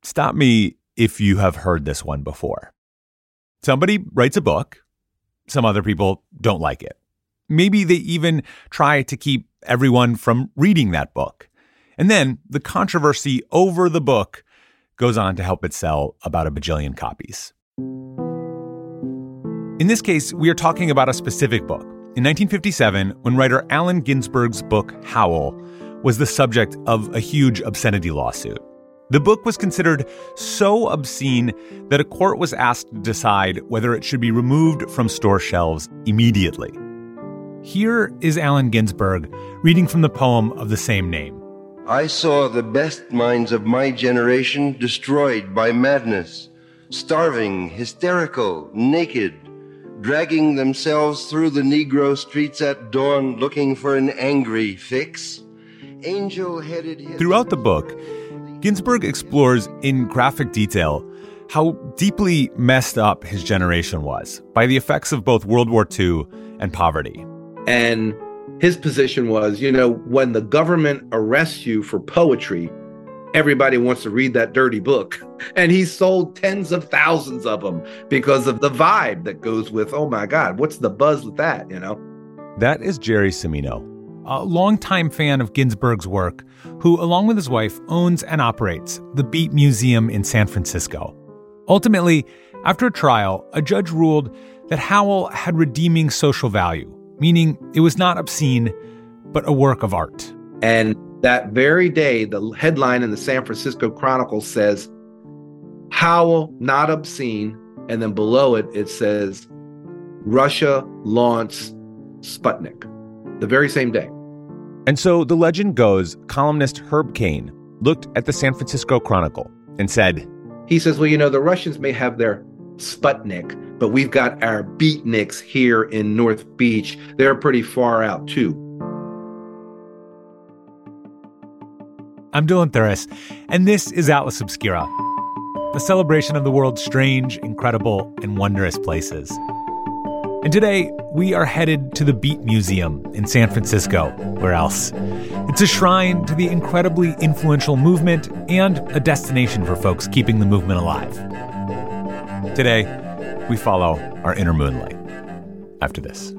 stop me if you have heard this one before. Somebody writes a book. Some other people don't like it. Maybe they even try to keep everyone from reading that book. And then the controversy over the book goes on to help it sell about a bajillion copies. In this case, we are talking about a specific book. In 1957, when writer Allen Ginsberg's book, Howl, was the subject of a huge obscenity lawsuit. The book was considered so obscene that a court was asked to decide whether it should be removed from store shelves immediately. Here is Allen Ginsberg reading from the poem of the same name. I saw the best minds of my generation destroyed by madness, starving, hysterical, naked, dragging themselves through the Negro streets at dawn looking for an angry fix. Angel-headed... Throughout the book, Ginsberg explores in graphic detail how deeply messed up his generation was by the effects of both World War II and poverty. And his position was, when the government arrests you for poetry, everybody wants to read that dirty book. And he sold tens of thousands of them because of the vibe that goes with, oh my God, what's the buzz with that, That is Jerry Cimino, a longtime fan of Ginsberg's work, who, along with his wife, owns and operates the Beat Museum in San Francisco. Ultimately, after a trial, a judge ruled that Howl had redeeming social value, meaning it was not obscene, but a work of art. And that very day, the headline in the San Francisco Chronicle says, Howl, not obscene, and then below it, it says, Russia launched Sputnik, the very same day. And so the legend goes, columnist Herb Caen looked at the San Francisco Chronicle and said, he says, well, the Russians may have their Sputnik, but we've got our beatniks here in North Beach. They're pretty far out, too. I'm Dylan Thuras, and this is Atlas Obscura, a celebration of the world's strange, incredible, and wondrous places. And today, we are headed to the Beat Museum in San Francisco. Where else? It's a shrine to the incredibly influential movement and a destination for folks keeping the movement alive. Today, we follow our inner moonlight. After this.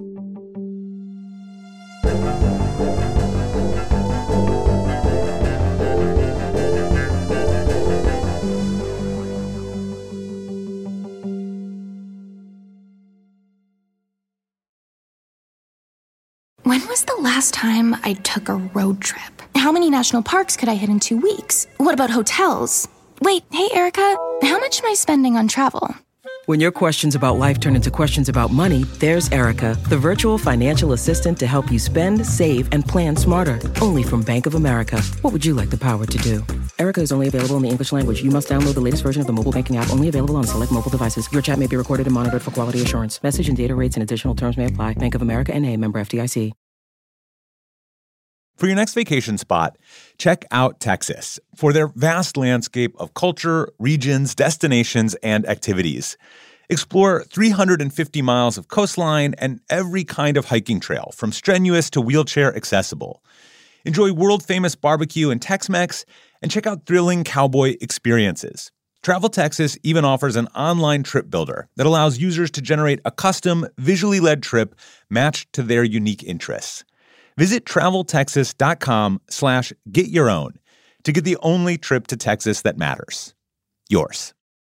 When was the last time I took a road trip? How many national parks could I hit in 2 weeks? What about hotels? Wait, hey, Erica, how much am I spending on travel? When your questions about life turn into questions about money, there's Erica, the virtual financial assistant to help you spend, save, and plan smarter. Only from Bank of America. What would you like the power to do? Erica is only available in the English language. You must download the latest version of the mobile banking app, only available on select mobile devices. Your chat may be recorded and monitored for quality assurance. Message and data rates and additional terms may apply. Bank of America N.A., member FDIC. For your next vacation spot, check out Texas for their vast landscape of culture, regions, destinations, and activities. Explore 350 miles of coastline and every kind of hiking trail, from strenuous to wheelchair accessible. Enjoy world-famous barbecue and Tex-Mex, and check out thrilling cowboy experiences. Travel Texas even offers an online trip builder that allows users to generate a custom, visually led trip matched to their unique interests. Visit traveltexas.com/getyourown to get the only trip to Texas that matters. Yours.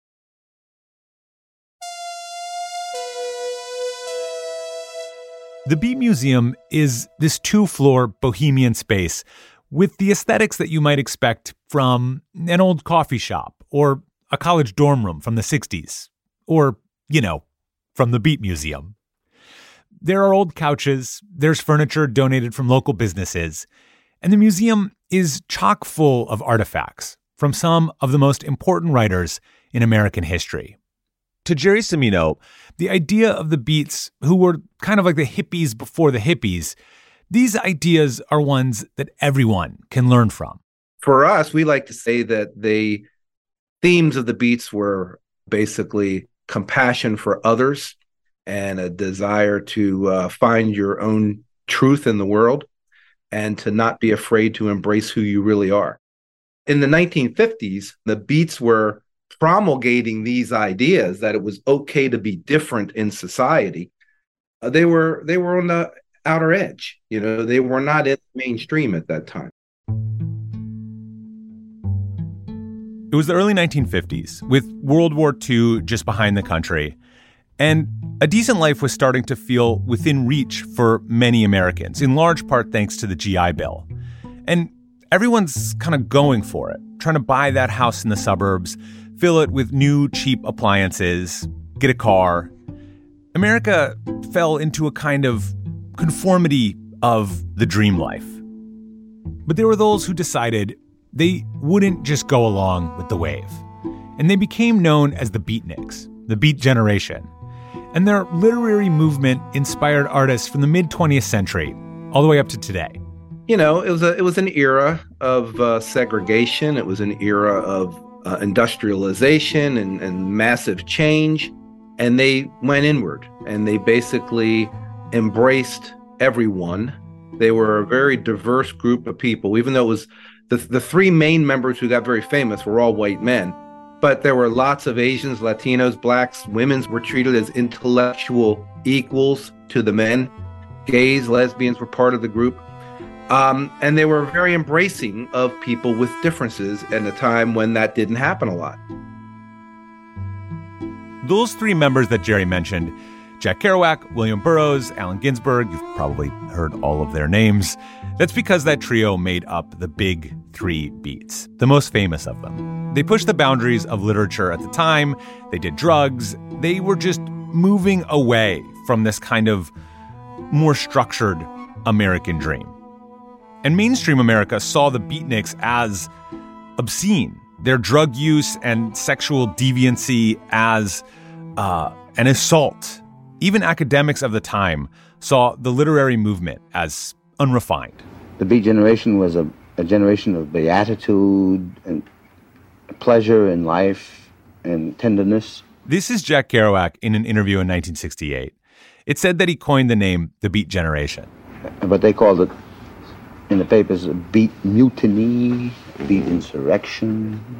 The Beat Museum is this 2-floor bohemian space with the aesthetics that you might expect from an old coffee shop or a college dorm room from the 60s or, from the Beat Museum. There are old couches, there's furniture donated from local businesses, and the museum is chock full of artifacts from some of the most important writers in American history. To Jerry Cimino, the idea of the Beats, who were kind of like the hippies before the hippies, these ideas are ones that everyone can learn from. For us, we like to say that the themes of the Beats were basically compassion for others and a desire to find your own truth in the world and to not be afraid to embrace who you really are. in the 1950s, the Beats were promulgating these ideas that it was okay to be different in society. They were on the outer edge. They were not in the mainstream at that time. It was the early 1950s, with World War II just behind the country, and a decent life was starting to feel within reach for many Americans, in large part thanks to the GI Bill. And everyone's kind of going for it, trying to buy that house in the suburbs, fill it with new, cheap appliances, get a car. America fell into a kind of conformity of the dream life. But there were those who decided they wouldn't just go along with the wave. And they became known as the Beatniks, the Beat Generation. And their literary movement inspired artists from the mid-20th century all the way up to today. It was an era of segregation. It was an era of industrialization and massive change. And they went inward, and they basically embraced everyone. They were a very diverse group of people, even though it was the three main members who got very famous were all white men. But there were lots of Asians, Latinos, blacks. Women were treated as intellectual equals to the men. Gays, lesbians were part of the group. And they were very embracing of people with differences at a time when that didn't happen a lot. Those three members that Jerry mentioned, Jack Kerouac, William Burroughs, Allen Ginsberg, you've probably heard all of their names. That's because that trio made up the big three beats, the most famous of them. They pushed the boundaries of literature at the time. They did drugs. They were just moving away from this kind of more structured American dream. And mainstream America saw the Beatniks as obscene, their drug use and sexual deviancy as an assault. Even academics of the time saw the literary movement as unrefined. The Beat Generation was a generation of beatitude and pleasure in life and tenderness. This is Jack Kerouac in an interview in 1968. It said that he coined the name the Beat Generation. But they called it in the papers beat mutiny, beat insurrection,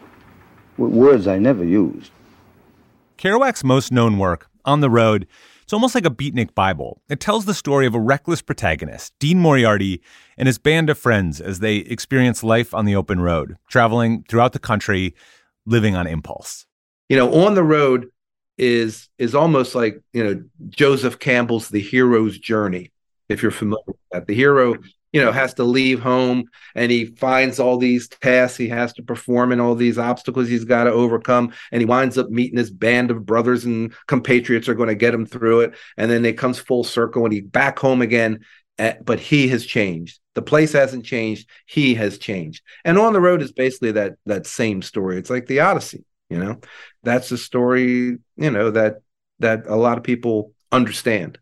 words I never used. Kerouac's most known work, On the Road, it's almost like a beatnik Bible. It tells the story of a reckless protagonist, Dean Moriarty, and his band of friends as they experience life on the open road, traveling throughout the country, living on impulse. On the Road is almost like, Joseph Campbell's The Hero's Journey, if you're familiar with that. The hero, has to leave home, and he finds all these tasks he has to perform and all these obstacles he's got to overcome. And he winds up meeting his band of brothers and compatriots are going to get him through it. And then it comes full circle and he's back home again. But he has changed. The place hasn't changed. He has changed. And On the Road is basically that same story. It's like the Odyssey, That's a story, that a lot of people understand.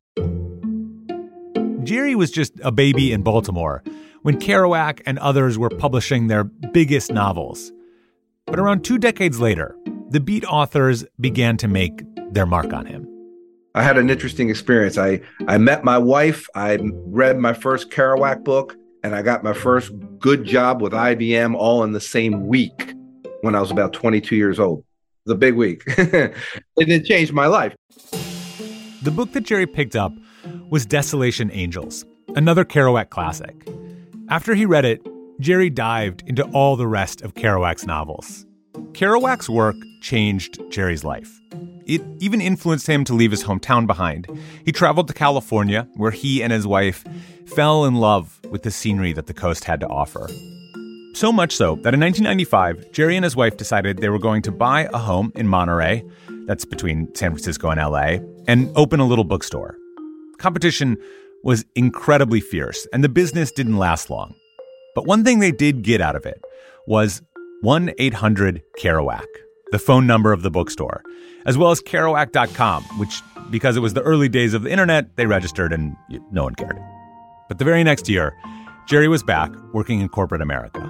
Jerry was just a baby in Baltimore when Kerouac and others were publishing their biggest novels. But around 2 decades later, the Beat authors began to make their mark on him. I had an interesting experience. I met my wife, I read my first Kerouac book, and I got my first good job with IBM all in the same week when I was about 22 years old. It was a big week. It changed my life. The book that Jerry picked up was Desolation Angels, another Kerouac classic. After he read it, Jerry dived into all the rest of Kerouac's novels. Kerouac's work changed Jerry's life. It even influenced him to leave his hometown behind. He traveled to California, where he and his wife fell in love with the scenery that the coast had to offer. So much so that in 1995, Jerry and his wife decided they were going to buy a home in Monterey, that's between San Francisco and LA, and open a little bookstore. Competition was incredibly fierce, and the business didn't last long. But one thing they did get out of it was 1-800-Kerouac, the phone number of the bookstore, as well as Kerouac.com, which, because it was the early days of the internet, they registered and no one cared. But the very next year, Jerry was back working in corporate America.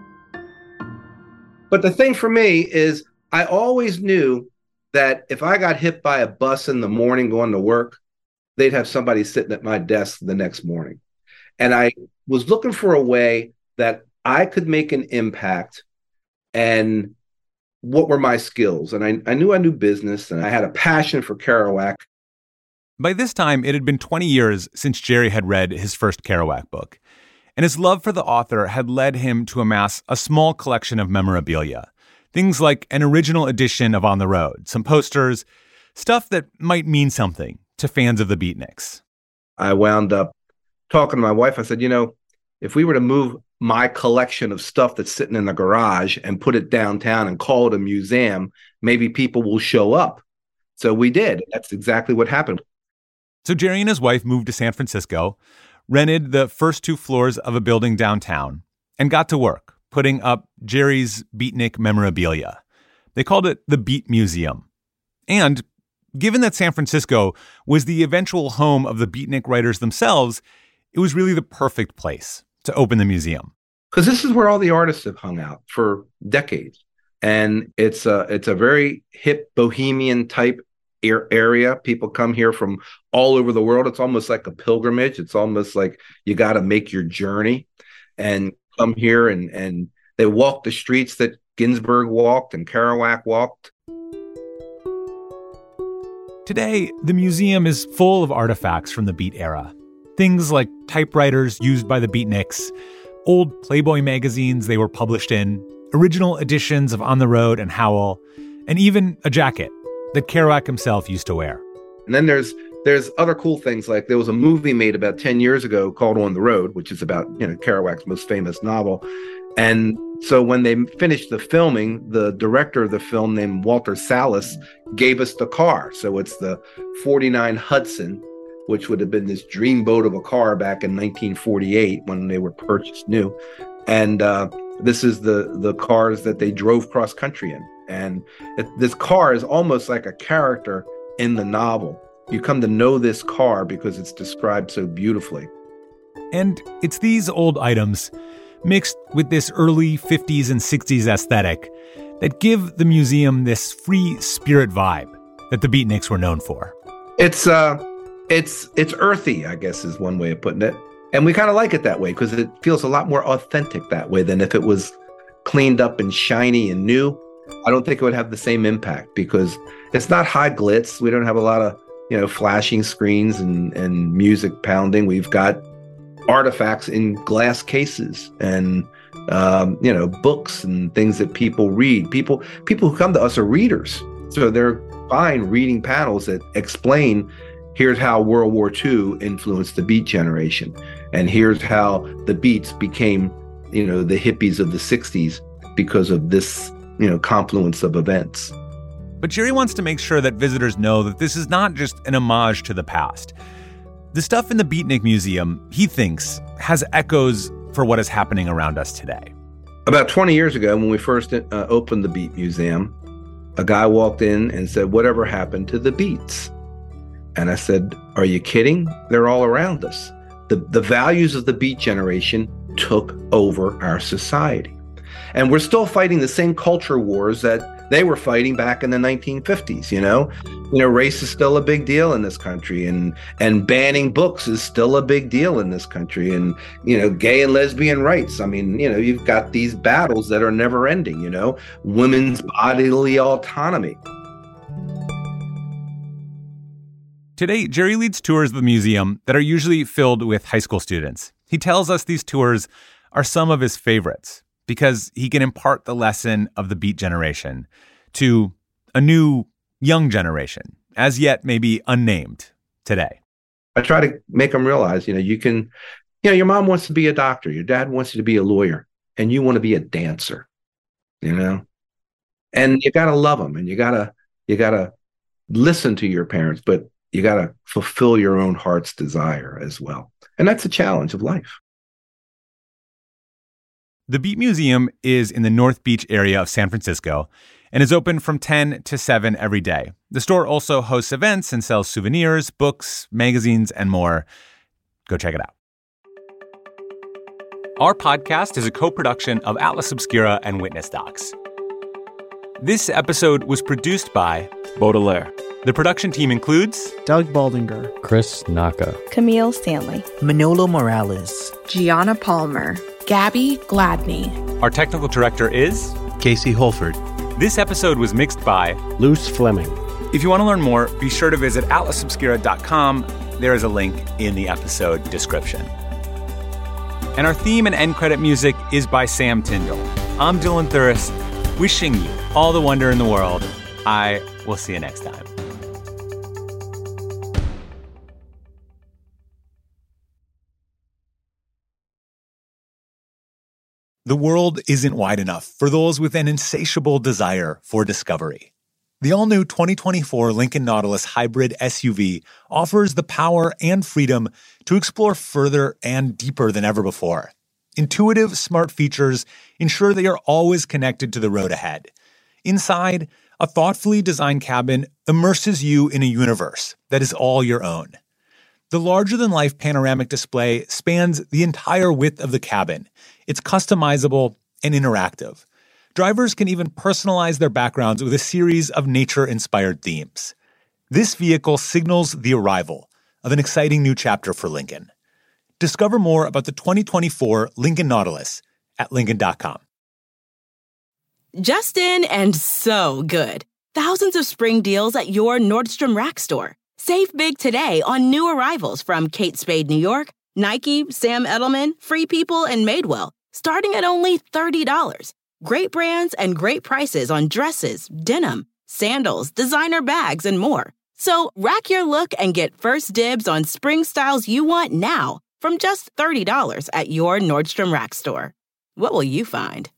But the thing for me is I always knew that if I got hit by a bus in the morning going to work, they'd have somebody sitting at my desk the next morning. And I was looking for a way that I could make an impact and what were my skills. And I knew business and I had a passion for Kerouac. By this time, it had been 20 years since Jerry had read his first Kerouac book, and his love for the author had led him to amass a small collection of memorabilia. Things like an original edition of On the Road, some posters, stuff that might mean something to fans of the Beatniks. I wound up talking to my wife. I said, if we were to move my collection of stuff that's sitting in the garage and put it downtown and call it a museum, maybe people will show up. So we did. That's exactly what happened. So Jerry and his wife moved to San Francisco, rented the first 2 floors of a building downtown, and got to work putting up Jerry's Beatnik memorabilia. They called it the Beat Museum. And given that San Francisco was the eventual home of the Beatnik writers themselves, it was really the perfect place to open the museum. Because this is where all the artists have hung out for decades. And it's a very hip bohemian type area. People come here from all over the world. It's almost like a pilgrimage. It's almost like you got to make your journey and come here and they walk the streets that Ginsberg walked and Kerouac walked. Today, the museum is full of artifacts from the Beat era. Things like typewriters used by the Beatniks, old Playboy magazines they were published in, original editions of On the Road and Howl, and even a jacket that Kerouac himself used to wear. And then there's other cool things, like there was a movie made about 10 years ago called On the Road, which is about, Kerouac's most famous novel. And so when they finished the filming, the director of the film, named Walter Salles, gave us the car. So it's the 49 Hudson, which would have been this dreamboat of a car back in 1948 when they were purchased new. And this is the cars that they drove cross country in. And this car is almost like a character in the novel. You come to know this car because it's described so beautifully. And it's these old items mixed with this early 50s and 60s aesthetic that give the museum this free spirit vibe that the Beatniks were known for. It's earthy, I guess is one way of putting it. And we kind of like it that way because it feels a lot more authentic that way than if it was cleaned up and shiny and new. I don't think it would have the same impact because it's not high glitz. We don't have a lot of, flashing screens and music pounding. We've got artifacts in glass cases and, books and things that people read. People who come to us are readers. So they're fine reading panels that explain, here's how World War II influenced the Beat generation. And here's how the Beats became, the hippies of the 60s because of this, confluence of events. But Jerry wants to make sure that visitors know that this is not just an homage to the past. The stuff in the Beatnik Museum, he thinks, has echoes for what is happening around us today. About 20 years ago, when we first opened the Beat Museum, a guy walked in and said, "Whatever happened to the Beats?" And I said, "Are you kidding? They're all around us." The values of the Beat generation took over our society. And we're still fighting the same culture wars that they were fighting back in the 1950s, race is still a big deal in this country and banning books is still a big deal in this country. And, gay and lesbian rights. I mean, you've got these battles that are never ending, women's bodily autonomy. Today, Jerry leads tours of the museum that are usually filled with high school students. He tells us these tours are some of his favorites because he can impart the lesson of the Beat generation to a new, young generation, as yet maybe unnamed today. I try to make them realize, you can, your mom wants to be a doctor, your dad wants you to be a lawyer, and you want to be a dancer, and you got to love them and you got to listen to your parents, but you got to fulfill your own heart's desire as well. And that's a challenge of life. The Beat Museum is in the North Beach area of San Francisco and is open from 10 to 7 every day. The store also hosts events and sells souvenirs, books, magazines, and more. Go check it out. Our podcast is a co-production of Atlas Obscura and Witness Docs. This episode was produced by Baudelaire. The production team includes Doug Baldinger, Chris Naka, Camille Stanley, Manolo Morales, Gianna Palmer, Gabby Gladney. Our technical director is Casey Holford. This episode was mixed by Luce Fleming. If you want to learn more, be sure to visit atlasobscura.com. There is a link in the episode description. And our theme and end credit music is by Sam Tyndall. I'm Dylan Thuras, wishing you all the wonder in the world. I will see you next time. The world isn't wide enough for those with an insatiable desire for discovery. The all-new 2024 Lincoln Nautilus Hybrid SUV offers the power and freedom to explore further and deeper than ever before. Intuitive, smart features ensure that you're always connected to the road ahead. Inside, a thoughtfully designed cabin immerses you in a universe that is all your own. The larger-than-life panoramic display spans the entire width of the cabin. It's customizable and interactive. Drivers can even personalize their backgrounds with a series of nature-inspired themes. This vehicle signals the arrival of an exciting new chapter for Lincoln. Discover more about the 2024 Lincoln Nautilus at Lincoln.com. Just and so good. Thousands of spring deals at your Nordstrom Rack store. Save big today on new arrivals from Kate Spade New York, Nike, Sam Edelman, Free People, and Madewell, starting at only $30. Great brands and great prices on dresses, denim, sandals, designer bags, and more. So rack your look and get first dibs on spring styles you want now from just $30 at your Nordstrom Rack store. What will you find?